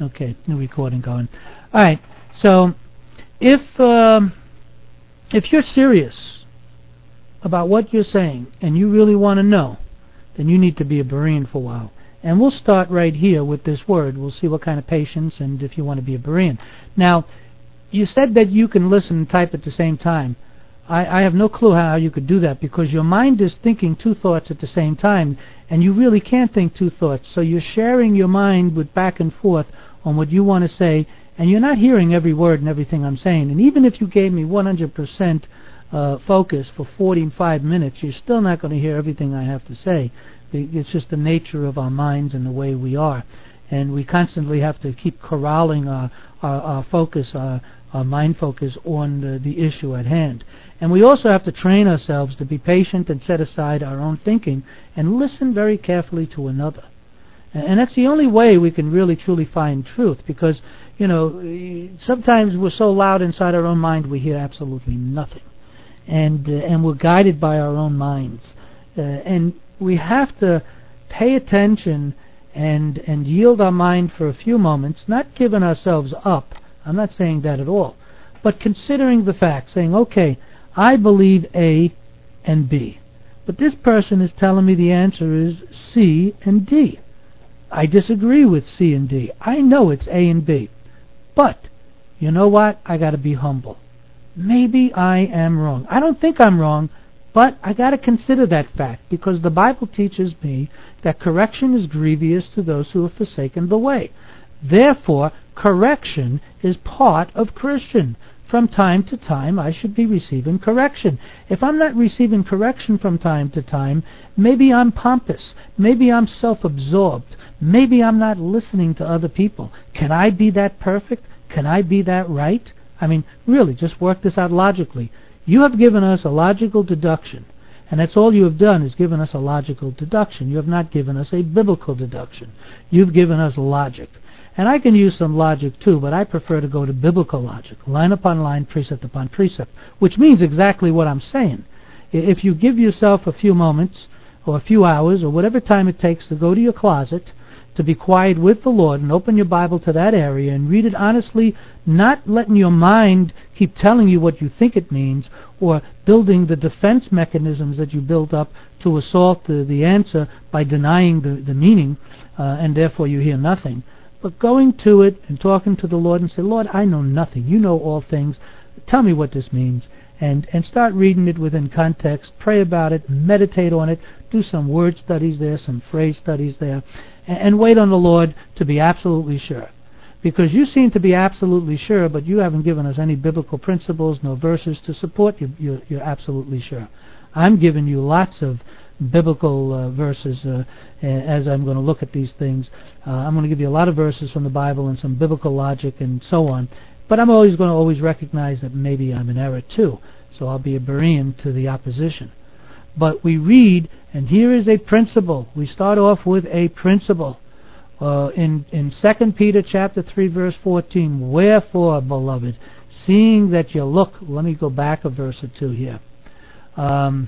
Okay, new recording going. All right. So, if you're serious about what you're saying and you really want to know, then you need to be a Berean for a while. And we'll start right here with this word. We'll see what kind of patience and if you want to be a Berean. Now, you said that you can listen and type at the same time. I have no clue how you could do that, because your mind is thinking two thoughts at the same time, and you really can't think two thoughts. So you're sharing your mind with back and forth on what you want to say, and you're not hearing every word and everything I'm saying. And even if you gave me 100% focus for 45 minutes, you're still not going to hear everything I have to say. It's just the nature of our minds and the way we are. And we constantly have to keep corralling our focus, our mind focus on the issue at hand. And we also have to train ourselves to be patient and set aside our own thinking and listen very carefully to another. And that's the only way we can really truly find truth, because, you know, sometimes we're so loud inside our own mind we hear absolutely nothing. And we're guided by our own minds. And we have to pay attention and yield our mind for a few moments, not giving ourselves up. I'm not saying that at all. But considering the facts, saying, okay, I believe A and B. But this person is telling me the answer is C and D. I disagree with C and D. I know it's A and B. But, you know what? I got to be humble. Maybe I am wrong. I don't think I'm wrong, but I got to consider that fact, because the Bible teaches me that correction is grievous to those who have forsaken the way. Therefore, correction is part of Christian. From time to time, I should be receiving correction. If I'm not receiving correction from time to time, maybe I'm pompous. Maybe I'm self-absorbed. Maybe I'm not listening to other people. Can I be that perfect? Can I be that right? I mean, really, just work this out logically. You have given us a logical deduction, and that's all you have done, is given us a logical deduction. You have not given us a biblical deduction. You've given us logic. And I can use some logic too, but I prefer to go to biblical logic, line upon line, precept upon precept, which means exactly what I'm saying. If you give yourself a few moments or a few hours or whatever time it takes to go to your closet, to be quiet with the Lord and open your Bible to that area and read it honestly, not letting your mind keep telling you what you think it means, or building the defense mechanisms that you build up to assault the answer by denying the meaning, and therefore you hear nothing. But going to it and talking to the Lord and say, Lord, I know nothing. You know all things. Tell me what this means. And start reading it within context. Pray about it. Meditate on it. Do some word studies there, some phrase studies there. And wait on the Lord to be absolutely sure. Because you seem to be absolutely sure, but you haven't given us any biblical principles, no verses to support you're absolutely sure. I'm giving you lots of biblical verses as I'm going to look at these things. I'm going to give you a lot of verses from the Bible and some biblical logic and so on. But I'm always going to recognize that maybe I'm in error too. So I'll be a Berean to the opposition. But we read, and here is a principle. We start off with a principle. In 2 Peter chapter 3, verse 14, wherefore, beloved, seeing that you look... Let me go back a verse or two here. All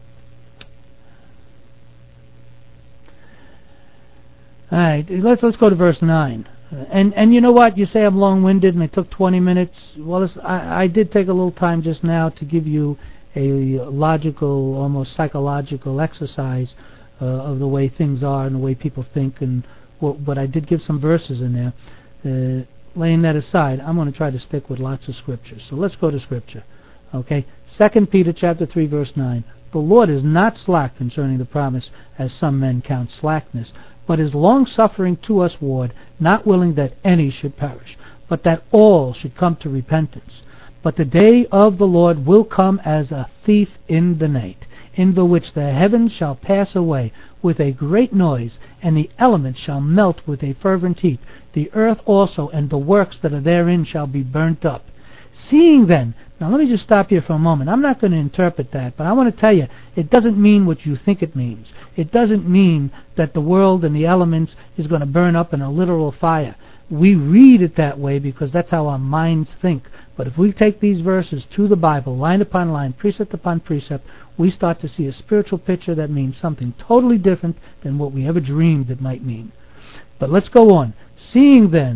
right, let's go to verse 9. And you know what? You say I'm long-winded and it took 20 minutes. Well, I did take a little time just now to give you a logical, almost psychological exercise of the way things are and the way people think. But I did give some verses in there. Laying that aside, I'm going to try to stick with lots of scriptures. So let's go to scripture. Okay, 2 Peter chapter 3, verse 9. The Lord is not slack concerning the promise, as some men count slackness, but is long-suffering to us ward, not willing that any should perish, but that all should come to repentance. But the day of the Lord will come as a thief in the night, in the which the heavens shall pass away with a great noise, and the elements shall melt with a fervent heat. The earth also and the works that are therein shall be burnt up. Seeing then... Now let me just stop here for a moment. I'm not going to interpret that, but I want to tell you, it doesn't mean what you think it means. It doesn't mean that the world and the elements is going to burn up in a literal fire. We read it that way because that's how our minds think. But if we take these verses to the Bible, line upon line, precept upon precept, we start to see a spiritual picture that means something totally different than what we ever dreamed it might mean. But let's go on. Seeing then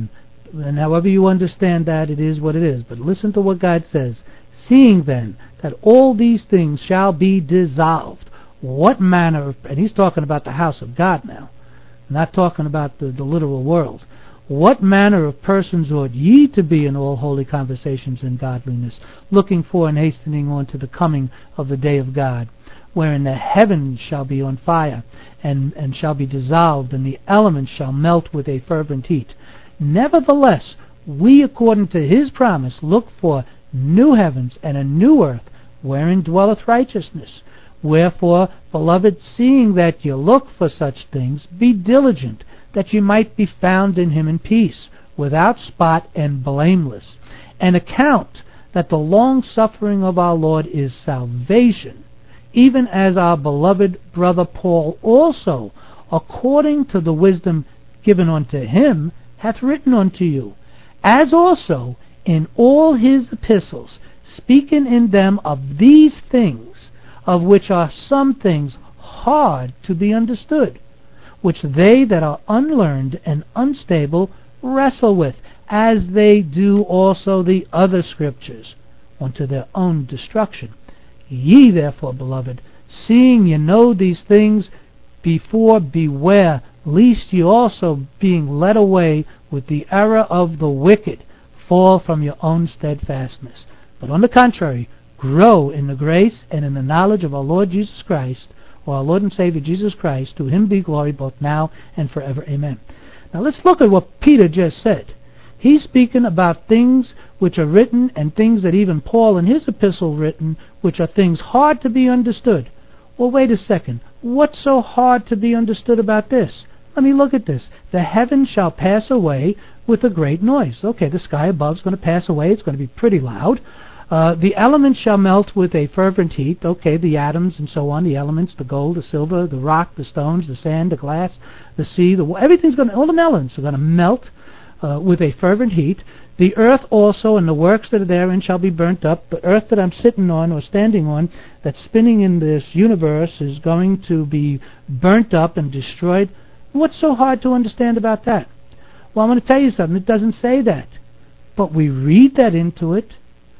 And however you understand that, it is what it is. But listen to what God says. Seeing then that all these things shall be dissolved, what manner of... And he's talking about the house of God now, not talking about the literal world. What manner of persons ought ye to be in all holy conversations and godliness, looking for and hastening on to the coming of the day of God, wherein the heavens shall be on fire, and shall be dissolved, and the elements shall melt with a fervent heat. Nevertheless, we, according to his promise, look for new heavens and a new earth, wherein dwelleth righteousness. Wherefore, beloved, seeing that ye look for such things, be diligent, that ye might be found in him in peace, without spot and blameless. And account that the long suffering of our Lord is salvation, even as our beloved brother Paul also, according to the wisdom given unto him, hath written unto you, as also in all his epistles, speaking in them of these things, of which are some things hard to be understood, which they that are unlearned and unstable wrestle with, as they do also the other scriptures, unto their own destruction. Ye therefore, beloved, seeing ye know these things before, beware, lest ye also, being led away with the error of the wicked, fall from your own steadfastness. But on the contrary, grow in the grace and in the knowledge of our Lord Jesus Christ, or our Lord and Savior Jesus Christ. To him be glory both now and forever. Amen. Now let's look at what Peter just said. He's speaking about things which are written, and things that even Paul in his epistle written, which are things hard to be understood. Well, wait a second. What's so hard to be understood about this? Let me look at this. The heavens shall pass away with a great noise. Okay, the sky above is going to pass away. It's going to be pretty loud. The elements shall melt with a fervent heat. Okay, the atoms and so on, the elements, the gold, the silver, the rock, the stones, the sand, the glass, the sea, everything's going to, all the elements are going to melt with a fervent heat. The earth also and the works that are therein shall be burnt up. The earth that I'm sitting on or standing on, that's spinning in this universe, is going to be burnt up and destroyed. What's so hard to understand about that? Well, I'm going to tell you something. It doesn't say that. But we read that into it.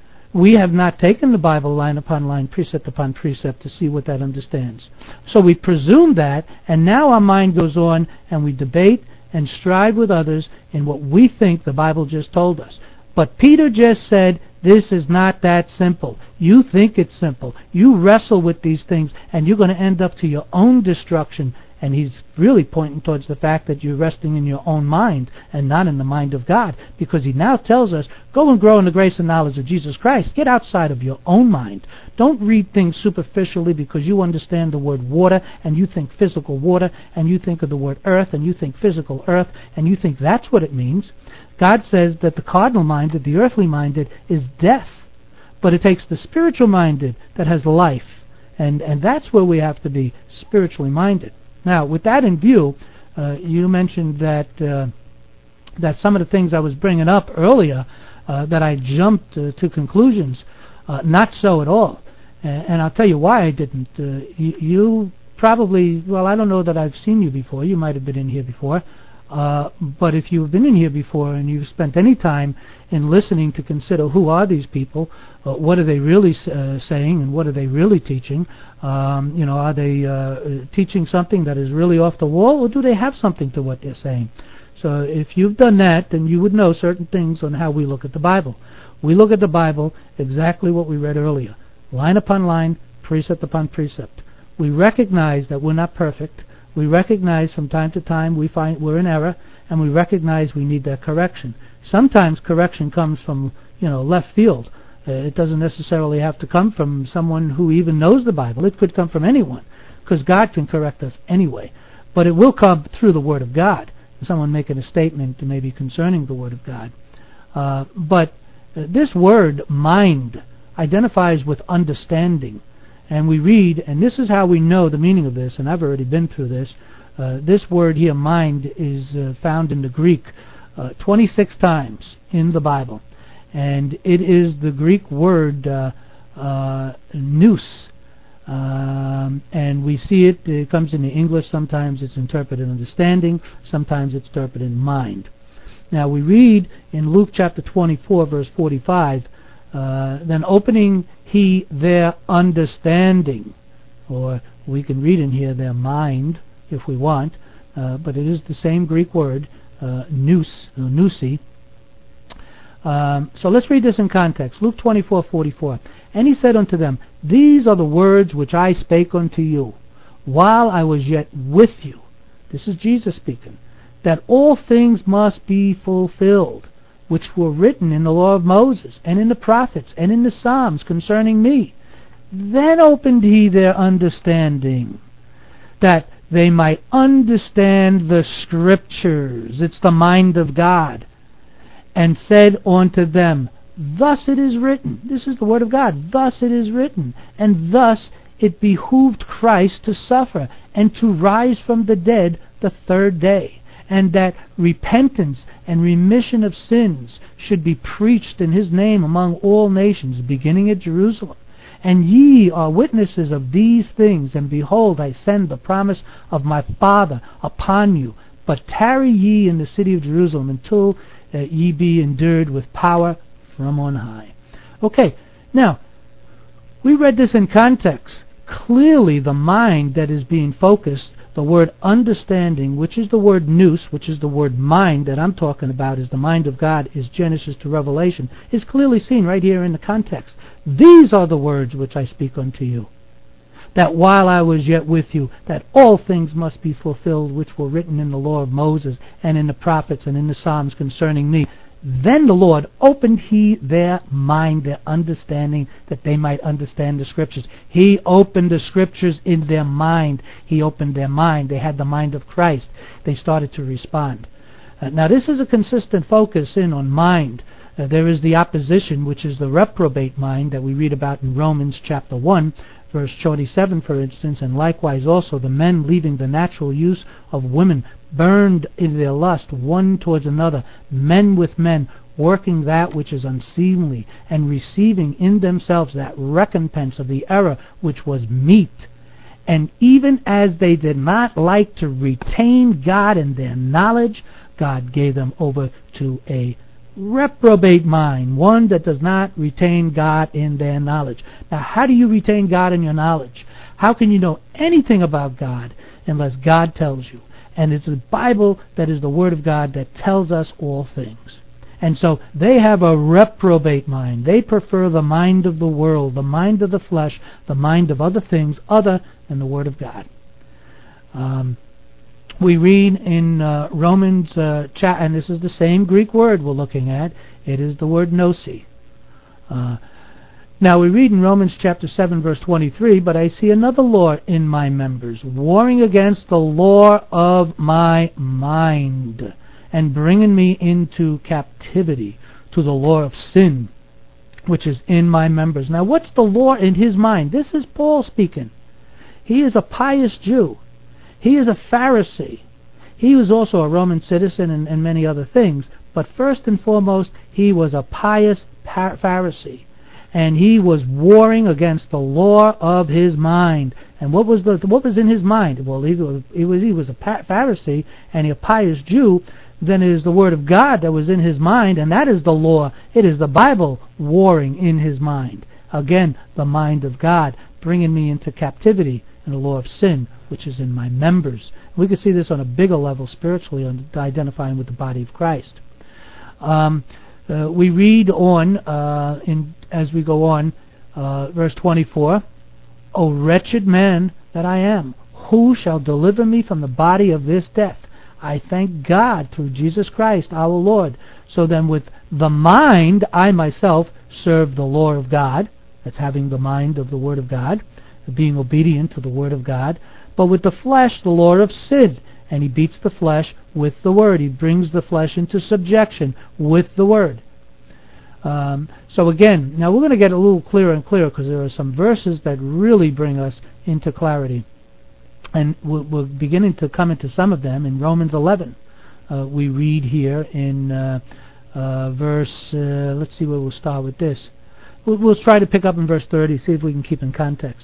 We have not taken the Bible line upon line, precept upon precept, to see what that understands. So we presume that, and now our mind goes on, and we debate and strive with others in what we think the Bible just told us. But Peter just said, this is not that simple. You think it's simple. You wrestle with these things, and you're going to end up to your own destruction. And he's really pointing towards the fact that you're resting in your own mind and not in the mind of God, because he now tells us, go and grow in the grace and knowledge of Jesus Christ. Get outside of your own mind. Don't read things superficially because you understand the word water and you think physical water, and you think of the word earth and you think physical earth, and you think that's what it means. God says that the cardinal minded, the earthly minded, is death. But it takes the spiritual minded that has life. And that's where we have to be spiritually minded. Now, with that in view, you mentioned that that some of the things I was bringing up earlier, that I jumped to conclusions. Not so at all. And I'll tell you why I didn't. You probably, well, I don't know that I've seen you before. You might have been in here before. But if you've been in here before and you've spent any time in listening to consider who are these people, what are they really saying, and what are they really teaching? Are they teaching something that is really off the wall, or do they have something to what they're saying? So if you've done that, then you would know certain things on how we look at the Bible. We look at the Bible exactly what we read earlier, line upon line, precept upon precept. We recognize that we're not perfect. We recognize from time to time we find we're in error, and we recognize we need that correction. Sometimes correction comes from left field. It doesn't necessarily have to come from someone who even knows the Bible. It could come from anyone, because God can correct us anyway. But it will come through the Word of God, someone making a statement maybe concerning the Word of God. But this word, mind, identifies with understanding. And we read, and this is how we know the meaning of this, and I've already been through this. This word here, mind, is found in the Greek 26 times in the Bible. And it is the Greek word nous. And we see it comes in the English. Sometimes it's interpreted understanding, sometimes it's interpreted mind. Now we read in Luke chapter 24, verse 45, then opening he their understanding, or we can read in here their mind if we want, but it is the same Greek word, nousi. So let's read this in context. Luke 24:44. And he said unto them, These are the words which I spake unto you, while I was yet with you. This is Jesus speaking. That all things must be fulfilled, which were written in the law of Moses, and in the prophets, and in the Psalms concerning me. Then opened he their understanding, that they might understand the Scriptures. It's the mind of God. And said unto them, Thus it is written. This is the word of God. Thus it is written. And thus it behooved Christ to suffer, and to rise from the dead the third day, and that repentance and remission of sins should be preached in his name among all nations, beginning at Jerusalem. And ye are witnesses of these things, and behold, I send the promise of my Father upon you. But tarry ye in the city of Jerusalem until ye be endued with power from on high. Okay, now, we read this in context. Clearly the mind that is being focused, the word understanding, which is the word nous, which is the word mind that I'm talking about, is the mind of God, is Genesis to Revelation, is clearly seen right here in the context. These are the words which I speak unto you, that while I was yet with you, that all things must be fulfilled which were written in the law of Moses, and in the prophets, and in the Psalms concerning me. Then the Lord opened he their mind, their understanding, that they might understand the Scriptures. He opened the Scriptures in their mind. He opened their mind. They had the mind of Christ. They started to respond. Now this is a consistent focus in on mind. There is the opposition, which is the reprobate mind that we read about in Romans chapter 1, verse 27, for instance, and likewise also the men leaving the natural use of women, burned in their lust one towards another, men with men, working that which is unseemly, and receiving in themselves that recompense of the error which was meet. And even as they did not like to retain God in their knowledge, God gave them over to a reprobate mind, one that does not retain God in their knowledge. Now, how do you retain God in your knowledge? How can you know anything about God unless God tells you? And it's the Bible that is the Word of God that tells us all things. And so they have a reprobate mind. They prefer the mind of the world, the mind of the flesh, the mind of other things other than the Word of God. We read in Romans, and this is the same Greek word we're looking at. It is the word nousi. Now we read in Romans chapter 7, verse 23, But I see another law in my members, warring against the law of my mind, and bringing me into captivity to the law of sin, which is in my members. Now what's the law in his mind? This is Paul speaking. He is a pious Jew. He is a Pharisee. He was also a Roman citizen and many other things. But first and foremost, he was a pious Pharisee. And he was warring against the law of his mind. And what was in his mind? Well, he was a Pharisee and a pious Jew. Then it is the Word of God that was in his mind, and that is the law. It is the Bible warring in his mind. Again, the mind of God, bringing me into captivity and the law of sin, which is in my members. We could see this on a bigger level spiritually, on identifying with the body of Christ. We read on, as we go on, verse 24, O wretched man that I am, who shall deliver me from the body of this death? I thank God through Jesus Christ our Lord. So then with the mind, I myself serve the law of God. That's having the mind of the Word of God, being obedient to the Word of God. But with the flesh, the law of sin. And he beats the flesh with the Word. He brings the flesh into subjection with the Word. So again, now we're going to get a little clearer and clearer, because there are some verses that really bring us into clarity. And we're beginning to come into some of them in Romans 11. We read here in verse, let's see where we'll start with this. We'll try to pick up in verse 30, see if we can keep in context.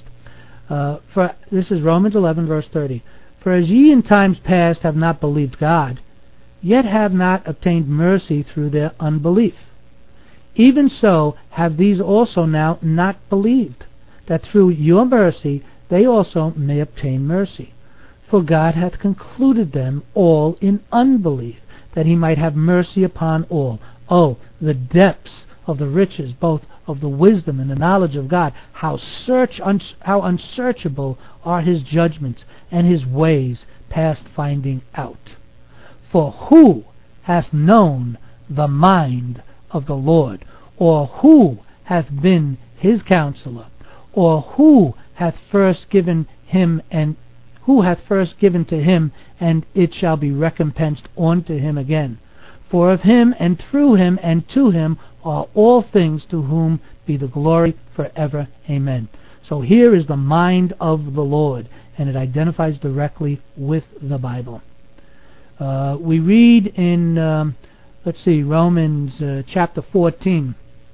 This is Romans 11, verse 30. For as ye in times past have not believed God, yet have not obtained mercy through their unbelief. Even so have these also now not believed, that through your mercy they also may obtain mercy. For God hath concluded them all in unbelief, that he might have mercy upon all. Oh, the depths of the riches, both of the wisdom and the knowledge of God. How unsearchable are his judgments, and his ways past finding out. For who hath known the mind of the Lord? Or who hath been his counselor? Or who hath first given him, and who hath first given to him, and it shall be recompensed unto him again? For of him, and through him, and to him are all things, to whom be the glory forever. Amen. So here is the mind of the Lord, and it identifies directly with the Bible. We read in, Romans chapter 14.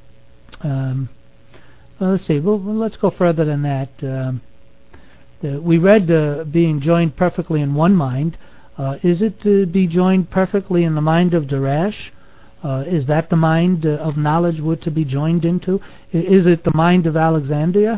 Let's go further than that. We read being joined perfectly in one mind. Is it to be joined perfectly in the mind of Darash? Is that the mind of knowledge we're to be joined into? Is it the mind of Alexander?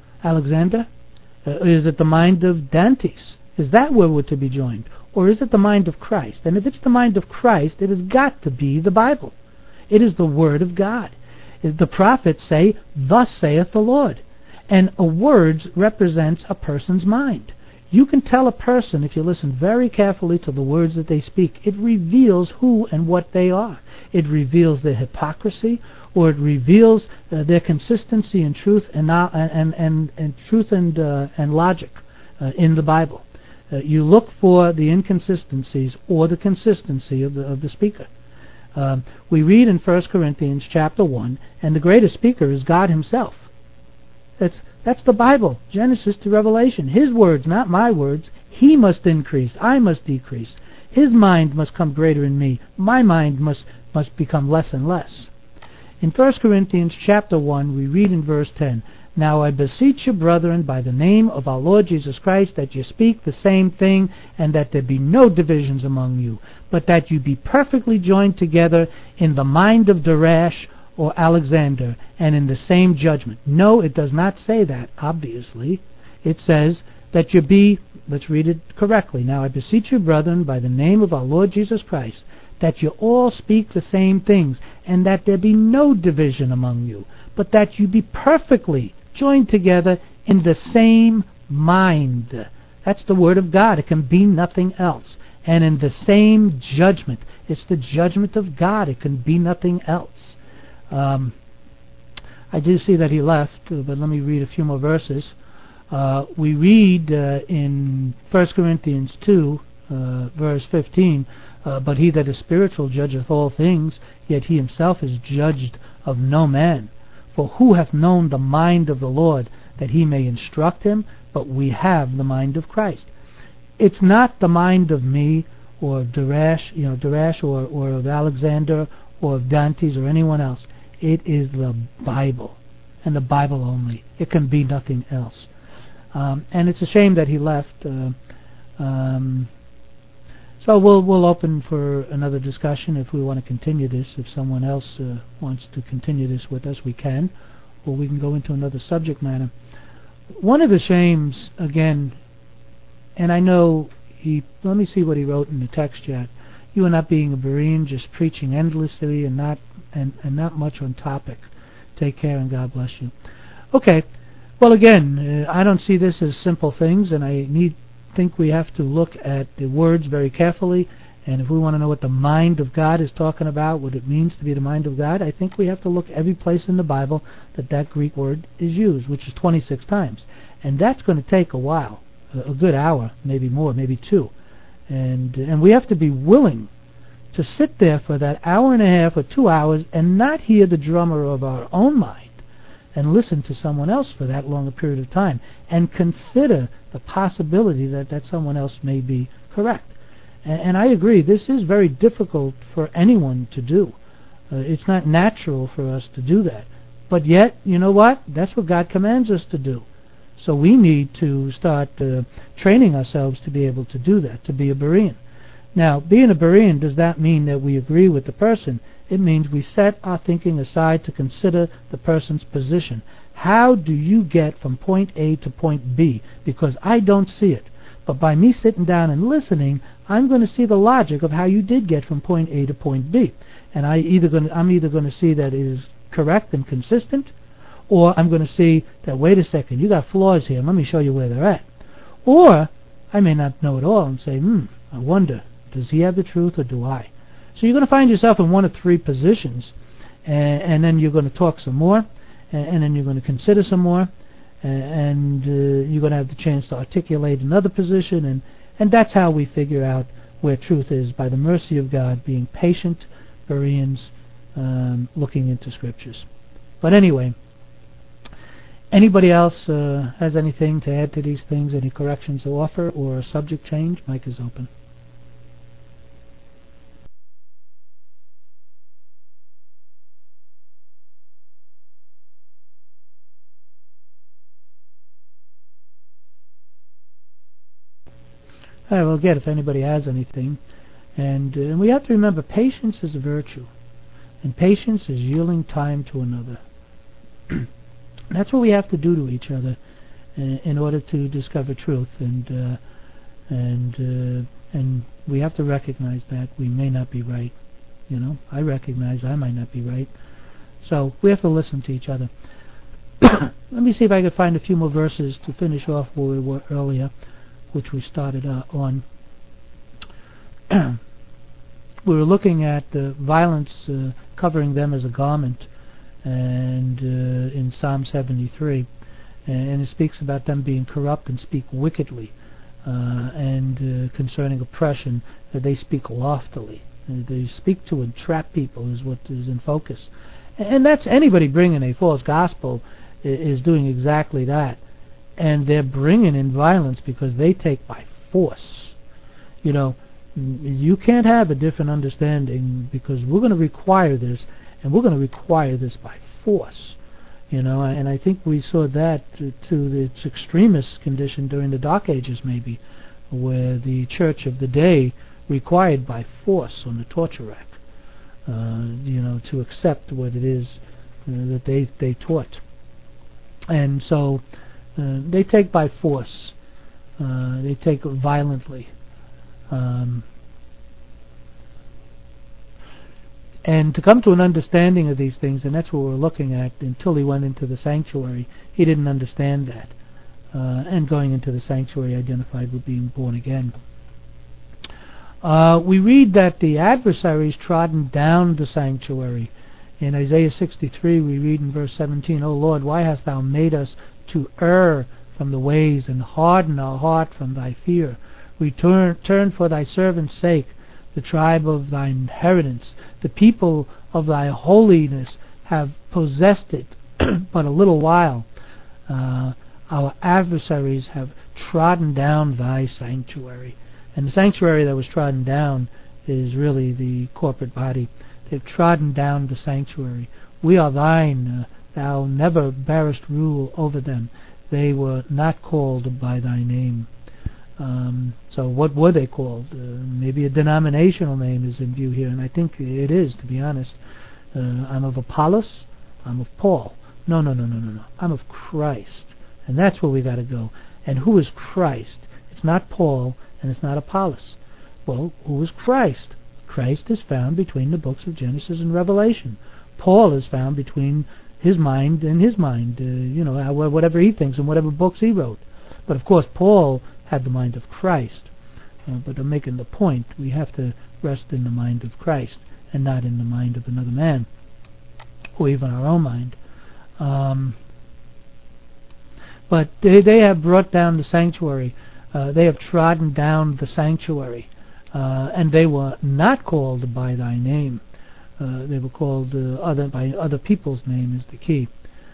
Is it the mind of Dantes? Is that where we're to be joined? Or is it the mind of Christ? And if it's the mind of Christ, it has got to be the Bible. It is the Word of God. The prophets say, "Thus saith the Lord." And a word represents a person's mind. You can tell a person, if you listen very carefully to the words that they speak, it reveals who and what they are. It reveals their hypocrisy, or it reveals their consistency in truth and truth and logic in the Bible. You look for the inconsistencies or the consistency of the speaker. We read in 1 Corinthians chapter 1, and the greatest speaker is God himself. That's the Bible, Genesis to Revelation. His words, not my words. He must increase, I must decrease. His mind must come greater in me. My mind must become less and less. In 1 Corinthians chapter 1, we read in verse 10, "Now I beseech you, brethren, by the name of our Lord Jesus Christ, that you speak the same thing, and that there be no divisions among you, but that you be perfectly joined together in the mind of Darash or Alexander, and in the same judgment." No, it does not say that, obviously. It says that you be, let's read it correctly. "Now I beseech you, brethren, by the name of our Lord Jesus Christ, that you all speak the same things, and that there be no division among you, but that you be perfectly joined together in the same mind." That's the Word of God. It can be nothing else. And in the same judgment. It's the judgment of God. It can be nothing else. I do see that he left, but let me read a few more verses. We read in 1 Corinthians 2, verse 15, "But he that is spiritual judgeth all things, yet he himself is judged of no man. For who hath known the mind of the Lord, that he may instruct him? But we have the mind of Christ." It's not the mind of me, or of Darash, or of Alexander, or of Dantes, or anyone else. It is the Bible, and the Bible only. It can be nothing else. And it's a shame that he left. So we'll open for another discussion if we want to continue this. If someone else wants to continue this with us, we can, or we can go into another subject matter. One of the shames, again, and I know let me see what he wrote in the text chat. "You are not being a Berean, just preaching endlessly and not much on topic. Take care and God bless you." Okay. Well, again, I don't see this as simple things, and I think we have to look at the words very carefully. And if we want to know what the mind of God is talking about, what it means to be the mind of God, I think we have to look every place in the Bible that Greek word is used, which is 26 times. And that's going to take a while, a good hour, maybe more, maybe two. And we have to be willing to sit there for that hour and a half or 2 hours and not hear the drummer of our own mind and listen to someone else for that long a period of time and consider the possibility that someone else may be correct. And I agree, this is very difficult for anyone to do. It's not natural for us to do that. But yet, you know what? That's what God commands us to do. So we need to start training ourselves to be able to do that, to be a Berean. Now, being a Berean does not mean that we agree with the person. It means we set our thinking aside to consider the person's position. How do you get from point A to point B? Because I don't see it. But by me sitting down and listening, I'm going to see the logic of how you did get from point A to point B. And I'm either going to see that it is correct and consistent, or I'm going to see that, wait a second, you got flaws here, let me show you where they're at. Or I may not know it all and say, I wonder, does he have the truth or do I? So you're going to find yourself in one of three positions, and then you're going to talk some more, and then you're going to consider some more, and you're going to have the chance to articulate another position, and that's how we figure out where truth is, by the mercy of God, being patient Bereans, looking into scriptures. But anyway, anybody else has anything to add to these things, any corrections to offer, or a subject change? Mic is open. All right, well, again, if anybody has anything. And we have to remember, patience is a virtue. And patience is yielding time to another. That's what we have to do to each other in order to discover truth. And we have to recognize that we may not be right. You know, I recognize I might not be right. So we have to listen to each other. Let me see if I can find a few more verses to finish off where we were earlier, which we started on. We were looking at violence covering them as a garment, and in Psalm 73, and it speaks about them being corrupt and speak wickedly, and concerning oppression, that they speak loftily. They speak to entrap people is what is in focus. And that's anybody bringing a false gospel is doing exactly that. And they're bringing in violence because they take by force. You know, you can't have a different understanding, because we're going to require this, and we're going to require this by force. You know, and I think we saw that to its extremist condition during the Dark Ages, maybe, where the church of the day required by force on the torture rack, you know, to accept what it is that they taught. And so they take by force. They take violently. And to come to an understanding of these things, and that's what we're looking at, until he went into the sanctuary, he didn't understand that. And going into the sanctuary identified with being born again. We read that the adversaries trodden down the sanctuary. In Isaiah 63 we read in verse 17, O Lord, why hast thou made us to err from the ways, and harden our heart from thy fear? Turn for thy servant's sake the tribe of thy inheritance. The people of thy holiness have possessed it but a little while. Our adversaries have trodden down thy sanctuary. And the sanctuary that was trodden down is really the corporate body. They've trodden down the sanctuary. We are thine. Thou never bearest rule over them. They were not called by thy name. So what were they called? Maybe a denominational name is in view here, and I think it is, to be honest. I'm of Apollos. I'm of Paul. No. I'm of Christ. And that's where we got to go. And who is Christ? It's not Paul, and it's not Apollos. Well, who is Christ? Christ is found between the books of Genesis and Revelation. Paul is found between his mind and his mind, you know, whatever he thinks and whatever books he wrote. But of course Paul had the mind of Christ. But I'm making the point, we have to rest in the mind of Christ and not in the mind of another man, or even our own mind. But they have brought down the sanctuary. They have trodden down the sanctuary. And they were not called by thy name. They were called by other people's name is the key.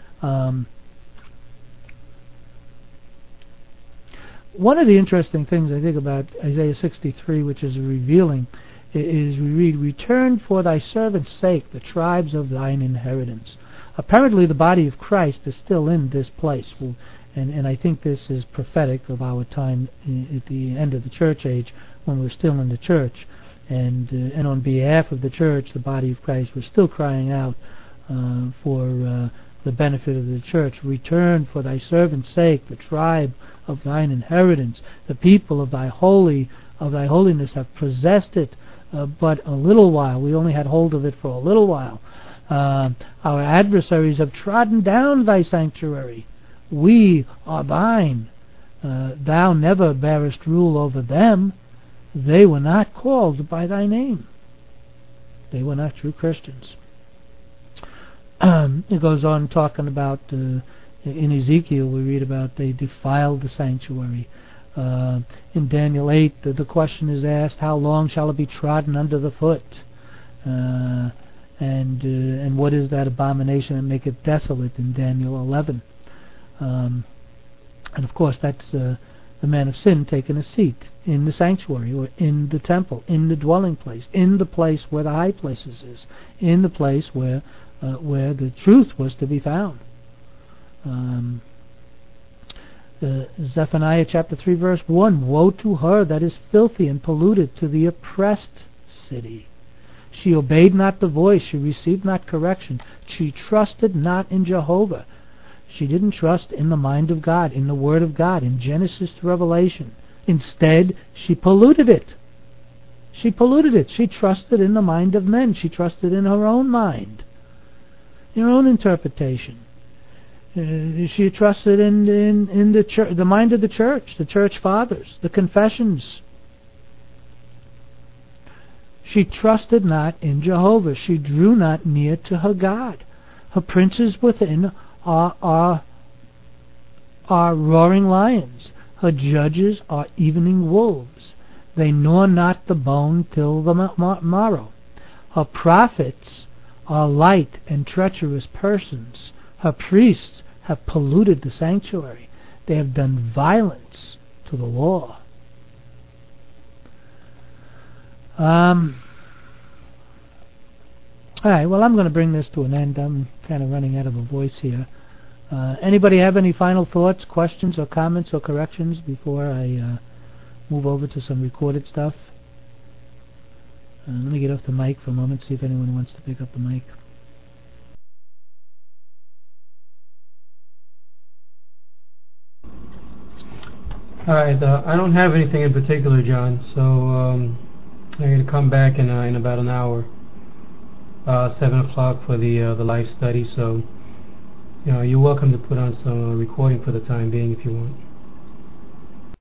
One of the interesting things I think about Isaiah 63, which is revealing, is we read, return for thy servant's sake the tribes of thine inheritance. Apparently the body of Christ is still in this place. And I think this is prophetic of our time at the end of the church age, when we're still in the church, and on behalf of the church, the body of Christ, we're still crying out for the benefit of the church. Return for thy servant's sake, the tribe of thine inheritance, the people of thy holiness have possessed it but a little while. We only had hold of it for a little while. Our adversaries have trodden down thy sanctuary. We are thine. Thou never bearest rule over them. They were not called by thy name. They were not true Christians. It goes on talking about, in Ezekiel we read about they defiled the sanctuary. In Daniel 8 the question is asked, how long shall it be trodden under the foot? And what is that abomination that maketh desolate in Daniel 11? And of course that's the man of sin taking a seat in the sanctuary, or in the temple, in the dwelling place, in the place where the high places is, in the place where the truth was to be found. Zephaniah chapter 3 verse 1, woe to her that is filthy and polluted, to the oppressed city. She obeyed not the voice, she received not correction, she trusted not in Jehovah. She didn't trust in the mind of God, in the Word of God, in Genesis to Revelation. Instead, she polluted it. She polluted it. She trusted in the mind of men. She trusted in her own mind, in her own interpretation. She trusted in the church, the mind of the church fathers, the confessions. She trusted not in Jehovah. She drew not near to her God. Her princes within are roaring lions. Her judges are evening wolves. They gnaw not the bone till the morrow. Her prophets are light and treacherous persons. Her priests have polluted the sanctuary. They have done violence to the law. Alright, well, I'm going to bring this to an end. I'm kind of running out of a voice here. Anybody have any final thoughts, questions, or comments, or corrections before I move over to some recorded stuff? Let me get off the mic for a moment, see if anyone wants to pick up the mic. Alright, I don't have anything in particular, John, so I'm going to come back in about an hour, 7 o'clock for the live study, so you're welcome to put on some recording for the time being if you want.